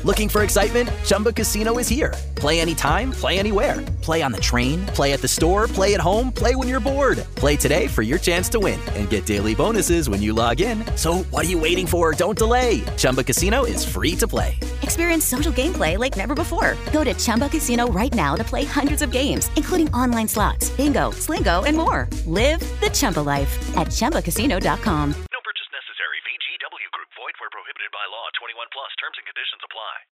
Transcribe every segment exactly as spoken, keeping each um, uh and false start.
Looking for excitement? Chumba Casino is here. Play anytime, play anywhere. Play on the train, play at the store, play at home, play when you're bored. Play today for your chance to win and get daily bonuses when you log in. So what are you waiting for? Don't delay. Chumba Casino is free to play. Experience social gameplay like never before. Go to Chumba Casino right now to play hundreds of games, including online slots, bingo, Slingo, and more. Live the Chumba life at Chumba Casino dot com. No purchase necessary. V G W Group. Void where prohibited by law. twenty-one plus. Terms and conditions apply.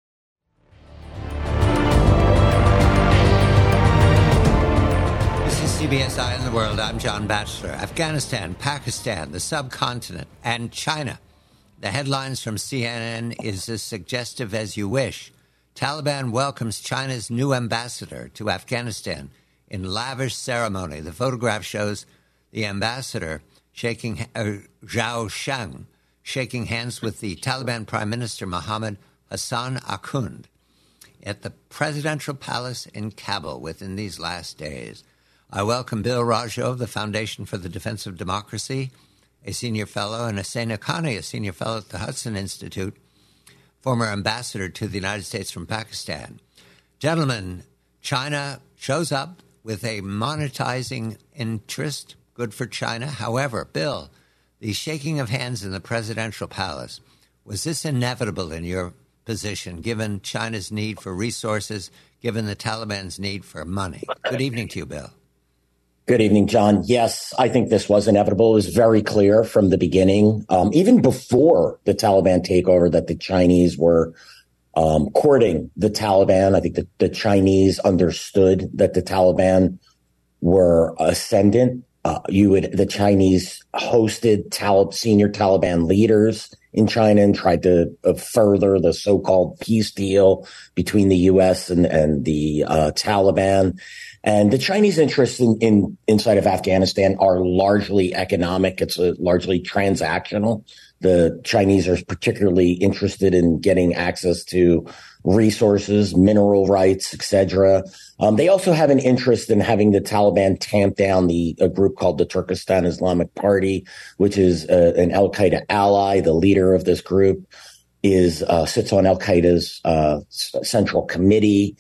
This is C B S Eye on the World. I'm John Batchelor. Afghanistan, Pakistan, the subcontinent, and China. The headlines from C N N is as suggestive as you wish. Taliban welcomes China's new ambassador to Afghanistan in lavish ceremony. The photograph shows the ambassador shaking uh, Zhao Shang shaking hands with the Taliban Prime Minister Mohammad Hassan Akhund at the presidential palace in Kabul within these last days. I welcome Bill Rajo of the Foundation for the Defense of Democracy, a senior fellow, and Hussein Haqqani, a senior fellow at the Hudson Institute, former ambassador to the United States from Pakistan. Gentlemen, China shows up with a monetizing interest. Good for China. However, Bill, the shaking of hands in the presidential palace, was this inevitable in your position, given China's need for resources, given the Taliban's need for money? Good evening to you, Bill. Good evening, John. Yes, I think this was inevitable. It was very clear from the beginning, um, even before the Taliban takeover, that the Chinese were um, courting the Taliban. I think that the Chinese understood that the Taliban were ascendant. Uh, you would the Chinese hosted Tal- senior Taliban leaders in China and tried to uh, further the so-called peace deal between the U S and, and the uh, Taliban. And the Chinese interests in, in inside of Afghanistan are largely economic. It's a largely transactional. The Chinese are particularly interested in getting access to resources, mineral rights, et cetera. Um, they also have an interest in having the Taliban tamp down the a group called the Turkestan Islamic Party, which is uh, an al-Qaeda ally. The leader of this group is uh, sits on al-Qaeda's uh, central committee.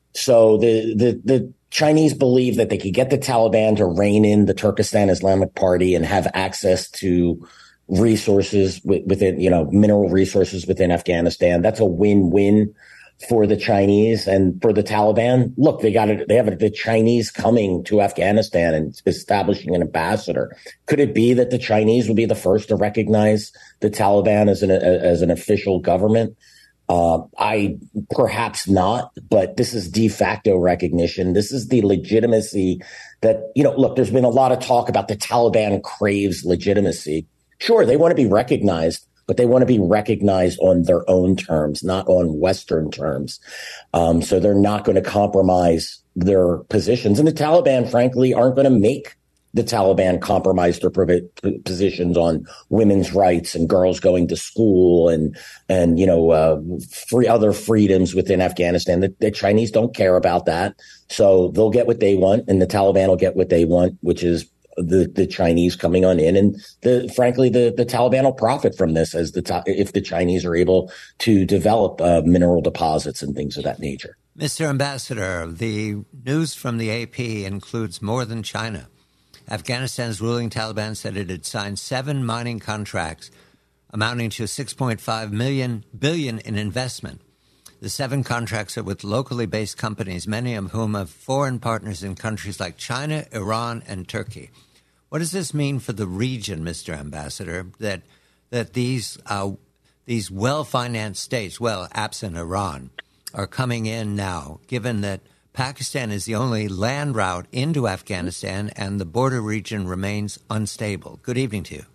So the the the Chinese believe that they could get the Taliban to rein in the Turkestan Islamic Party and have access to resources within, you know, mineral resources within Afghanistan. That's a win-win for the Chinese and for the Taliban. Look, they got it. They have the Chinese coming to Afghanistan and establishing an ambassador. Could it be that the Chinese would be the first to recognize the Taliban as an as an official government? Uh, I perhaps not, but this is de facto recognition. This is the legitimacy that, you know, look, there's been a lot of talk about the Taliban craves legitimacy. Sure, they want to be recognized, but they want to be recognized on their own terms, not on Western terms. Um, so they're not going to compromise their positions. And the Taliban, frankly, aren't going to make the Taliban compromise their positions on women's rights and girls going to school and, and you know, uh, free other freedoms within Afghanistan. The, the Chinese don't care about that. So they'll get what they want, and the Taliban will get what they want, which is the, the Chinese coming on in. And the, frankly, the, the Taliban will profit from this as the if the Chinese are able to develop uh, mineral deposits and things of that nature. Mister Ambassador, the news from the A P includes more than China. Afghanistan's ruling Taliban said it had signed seven mining contracts amounting to six point five million billion in investment. The seven contracts are with locally based companies, many of whom have foreign partners in countries like China, Iran, and Turkey. What does this mean for the region, Mister Ambassador, that that these uh, these well-financed states, well, absent Iran, are coming in now, given that Pakistan is the only land route into Afghanistan and the border region remains unstable? Good evening to you.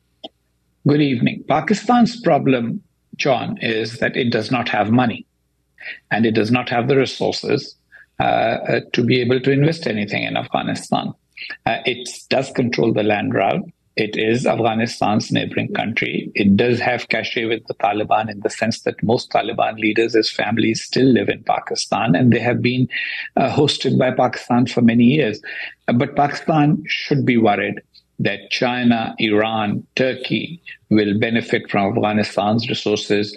Good evening. Pakistan's problem, John, is that it does not have money and it does not have the resources uh, uh, to be able to invest anything in Afghanistan. Uh, it does control the land route. It is Afghanistan's neighboring country. It does have cachet with the Taliban in the sense that most Taliban leaders, as families, still live in Pakistan, and they have been uh, hosted by Pakistan for many years. Uh, but Pakistan should be worried that China, Iran, Turkey will benefit from Afghanistan's resources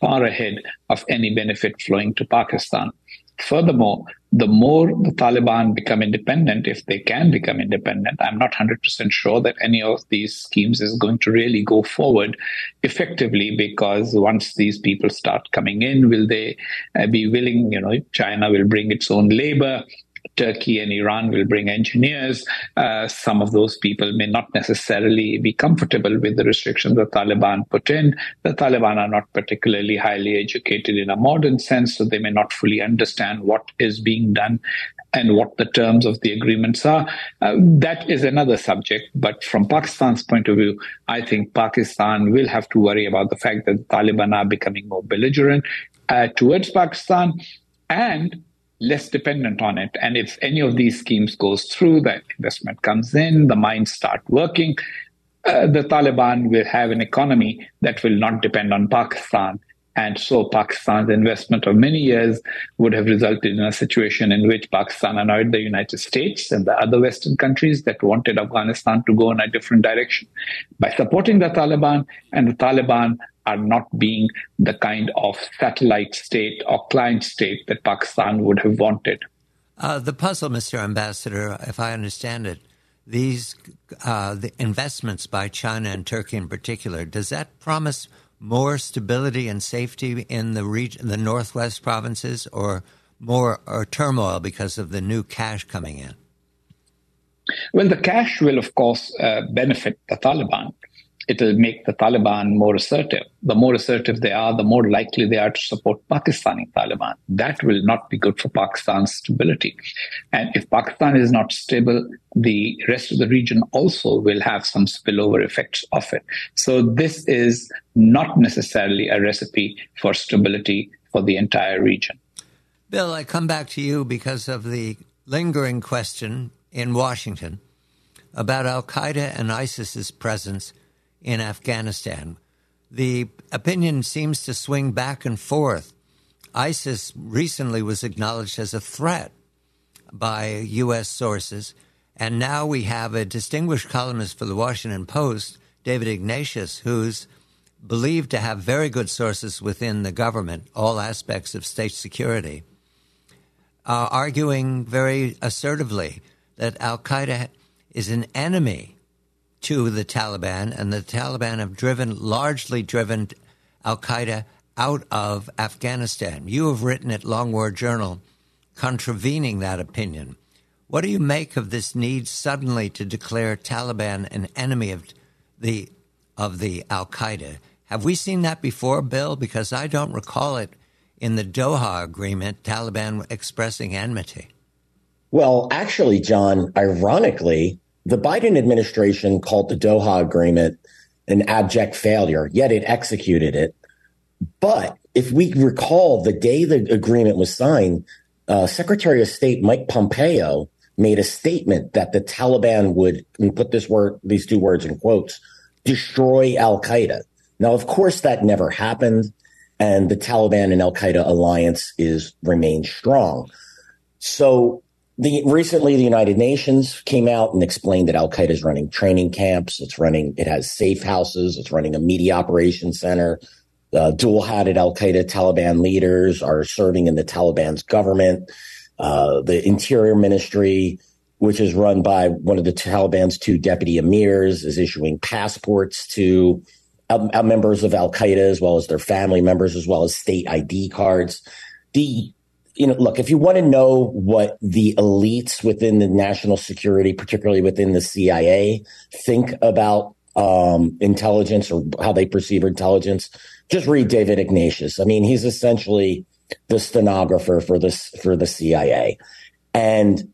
far ahead of any benefit flowing to Pakistan. Furthermore, the more the Taliban become independent, if they can become independent, I'm not one hundred percent sure that any of these schemes is going to really go forward effectively, because once these people start coming in, will they uh, be willing, you know, China will bring its own labor, Turkey and Iran will bring engineers. Uh, some of those people may not necessarily be comfortable with the restrictions the Taliban put in. The Taliban are not particularly highly educated in a modern sense, so they may not fully understand what is being done and what the terms of the agreements are. Uh, that is another subject. But from Pakistan's point of view, I think Pakistan will have to worry about the fact that the Taliban are becoming more belligerent uh, towards Pakistan and less dependent on it. And if any of these schemes goes through, that investment comes in, the mines start working, uh, the Taliban will have an economy that will not depend on Pakistan. And so Pakistan's investment of many years would have resulted in a situation in which Pakistan annoyed the United States and the other Western countries that wanted Afghanistan to go in a different direction by supporting the Taliban, and the Taliban are not being the kind of satellite state or client state that Pakistan would have wanted. Uh, the puzzle, Mister Ambassador, if I understand it, these uh, the investments by China and Turkey in particular, does that promise more stability and safety in the region, the northwest provinces, or more or turmoil because of the new cash coming in? Well, the cash will, of course, uh, benefit the Taliban. It will make the Taliban more assertive. The more assertive they are, the more likely they are to support Pakistani Taliban. That will not be good for Pakistan's stability. And if Pakistan is not stable, the rest of the region also will have some spillover effects of it. So this is not necessarily a recipe for stability for the entire region. Bill, I come back to you because of the lingering question in Washington about al-Qaeda and ISIS's presence in Afghanistan. The opinion seems to swing back and forth. ISIS recently was acknowledged as a threat by U S sources, and now we have a distinguished columnist for the Washington Post, David Ignatius, who's believed to have very good sources within the government, all aspects of state security, uh, arguing very assertively that al-Qaeda is an enemy to the Taliban, and the Taliban have driven, largely driven al-Qaeda out of Afghanistan. You have written at Long War Journal contravening that opinion. What do you make of this need suddenly to declare Taliban an enemy of the of the al-Qaeda? Have we seen that before, Bill? Because I don't recall it in the Doha Agreement, Taliban expressing enmity. Well, actually, John, ironically, the Biden administration called the Doha Agreement an abject failure, yet it executed it. But if we recall, the day the agreement was signed, uh, Secretary of State Mike Pompeo made a statement that the Taliban would, and put this word, these two words in quotes, destroy al-Qaeda. Now, of course, that never happened, and the Taliban and al-Qaeda alliance is remains strong. So The, recently, the United Nations came out and explained that al-Qaeda is running training camps. It's running, it has safe houses. It's running a media operations center. Uh, dual-hatted al-Qaeda Taliban leaders are serving in the Taliban's government. Uh, the Interior Ministry, which is run by one of the Taliban's two deputy emirs, is issuing passports to uh, members of al-Qaeda, as well as their family members, as well as state I D cards. The You know, look, if you want to know what the elites within the national security, particularly within the C I A, think about um, intelligence or how they perceive intelligence, just read David Ignatius. I mean, he's essentially the stenographer for this for the C I A, and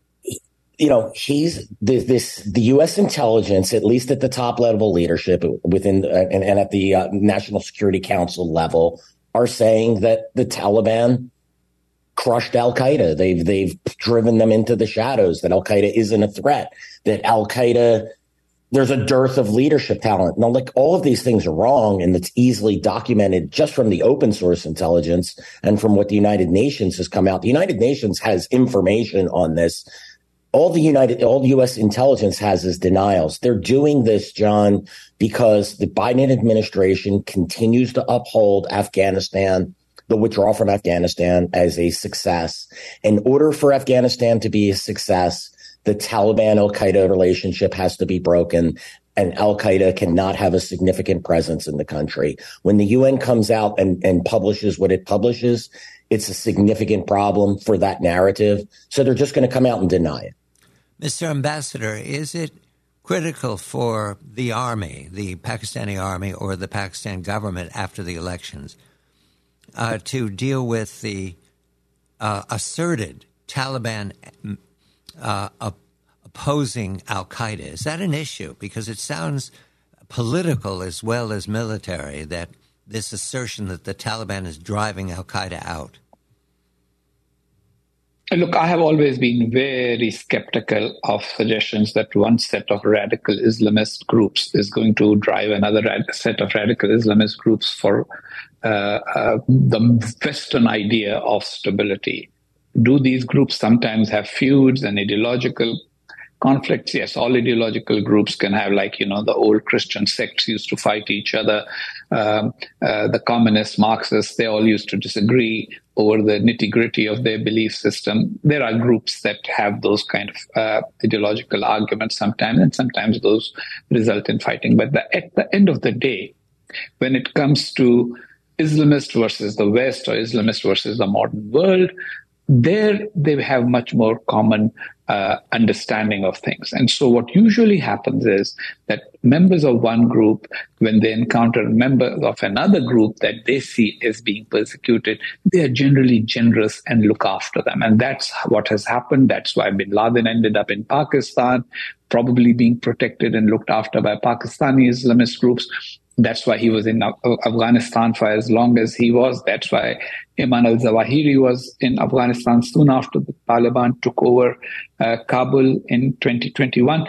you know, he's this, this the U S intelligence, at least at the top level leadership within uh, and, and at the uh, National Security Council level, are saying that the Taliban crushed al-Qaeda. They've they've driven them into the shadows, that al-Qaeda isn't a threat, that al-Qaeda, there's a dearth of leadership talent. Now, like, all of these things are wrong, and it's easily documented just from the open source intelligence and from what the United Nations has come out. The United Nations has information on this all the United, all U S intelligence has is denials. They're doing this, John, because the Biden administration continues to uphold Afghanistan, the withdrawal from Afghanistan, as a success. In order for Afghanistan to be a success, the Taliban-Al-Qaeda relationship has to be broken, and Al-Qaeda cannot have a significant presence in the country. When the U N comes out and, and publishes what it publishes, it's a significant problem for that narrative. So they're just going to come out and deny it. Mister Ambassador, is it critical for the army, the Pakistani army or the Pakistan government after the elections, uh, to deal with the uh, asserted Taliban uh, op- opposing Al-Qaeda? Is that an issue? Because it sounds political as well as military, that this assertion that the Taliban is driving Al-Qaeda out. Look, I have always been very skeptical of suggestions that one set of radical Islamist groups is going to drive another rad- set of radical Islamist groups for uh, uh, the Western idea of stability. Do these groups sometimes have feuds and ideological conflicts? Yes, all ideological groups can have, like, you know, the old Christian sects used to fight each other. Um, uh, the communists, Marxists, they all used to disagree over the nitty-gritty of their belief system. There are groups that have those kind of uh, ideological arguments sometimes, and sometimes those result in fighting. But the, at the end of the day, when it comes to Islamist versus the West or Islamist versus the modern world, there they have much more common uh, understanding of things. And so what usually happens is that members of one group, when they encounter members of another group that they see as being persecuted, they are generally generous and look after them. And that's what has happened. That's why bin Laden ended up in Pakistan, probably being protected and looked after by Pakistani Islamist groups. That's why he was in Afghanistan for as long as he was. That's why Ayman al-Zawahiri was in Afghanistan soon after the Taliban took over uh, Kabul in twenty twenty-one.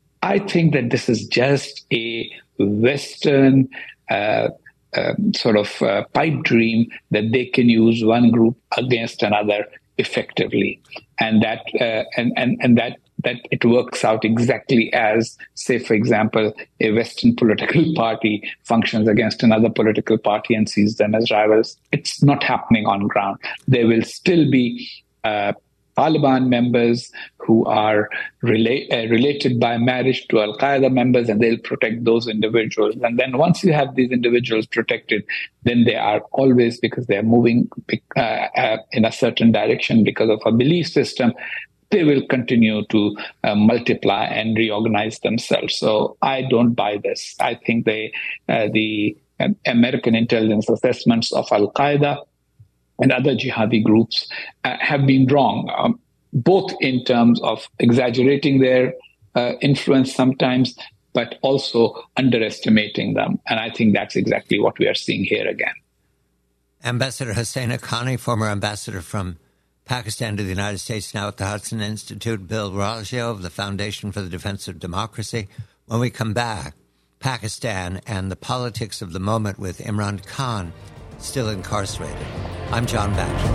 I think that this is just a Western uh, um, sort of uh, pipe dream that they can use one group against another effectively, and that uh, and and and that. that it works out exactly as, say, for example, a Western political party functions against another political party and sees them as rivals. It's not happening on ground. There will still be uh, Taliban members who are rela- uh, related by marriage to Al-Qaeda members, and they'll protect those individuals. And then once you have these individuals protected, then they are always, because they're moving uh, uh, in a certain direction because of a belief system, they will continue to uh, multiply and reorganize themselves. So I don't buy this. I think they, uh, the uh, American intelligence assessments of Al-Qaeda and other jihadi groups uh, have been wrong, um, both in terms of exaggerating their uh, influence sometimes, but also underestimating them. And I think that's exactly what we are seeing here again. Ambassador Hussein Haqqani, former ambassador from Pakistan to the United States, now at the Hudson Institute. Bill Raggio of the Foundation for the Defense of Democracy. When we come back, Pakistan and the politics of the moment with Imran Khan still incarcerated. I'm John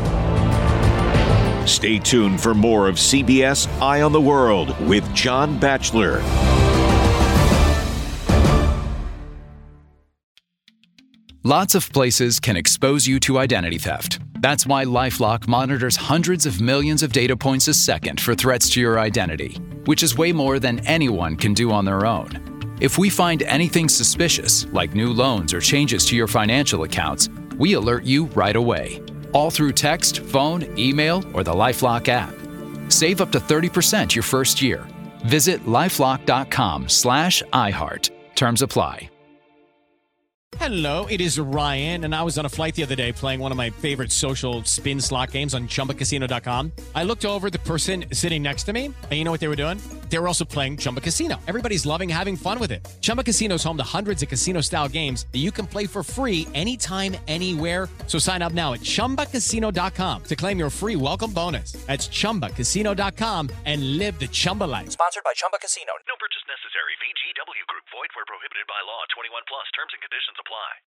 Batchelor. Stay tuned for more of C B S Eye on the World with John Batchelor. Lots of places can expose you to identity theft. That's why LifeLock monitors hundreds of millions of data points a second for threats to your identity, which is way more than anyone can do on their own. If we find anything suspicious, like new loans or changes to your financial accounts, we alert you right away, all through text, phone, email, or the LifeLock app. Save up to thirty percent your first year. Visit lifelock.com slash iHeart. Terms apply. Hello, it is Ryan, and I was on a flight the other day playing one of my favorite social spin slot games on Chumba Casino dot com. I looked over at the person sitting next to me, and you know what they were doing? They were also playing Chumba Casino. Everybody's loving having fun with it. Chumba Casino is home to hundreds of casino-style games that you can play for free anytime, anywhere. So sign up now at Chumba Casino dot com to claim your free welcome bonus. That's Chumba Casino dot com and live the Chumba life. Sponsored by Chumba Casino. No purchase necessary. V G W Group. Void where prohibited by law. twenty-one plus. Terms and conditions apply.